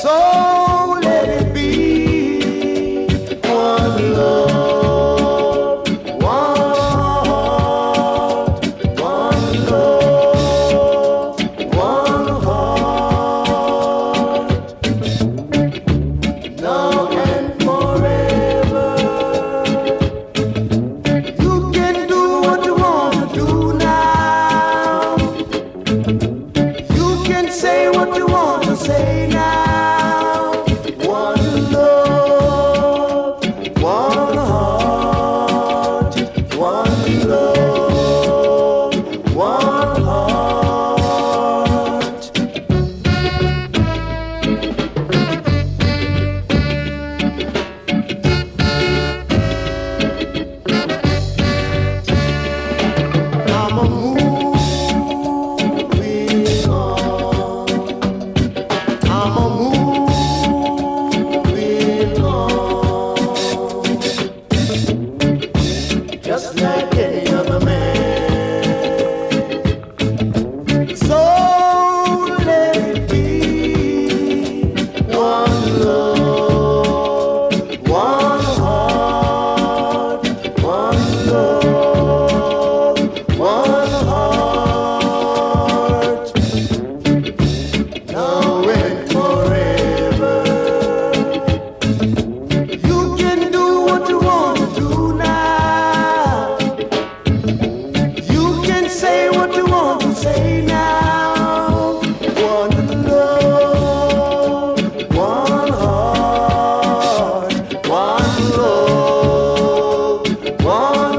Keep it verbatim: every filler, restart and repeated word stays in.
So let it be one love, one heart, one love, one heart, now and forever. You can do what you want to do now. You can say what you want to say now. One love, one heart, one love, one heart. I'm a moving on. I'm a moving on, just like any other man. So let it be one love, one heart, one love, one heart, now and forever. You can do what you want to do now. You can say what you want to say now. One love, one heart, one love, one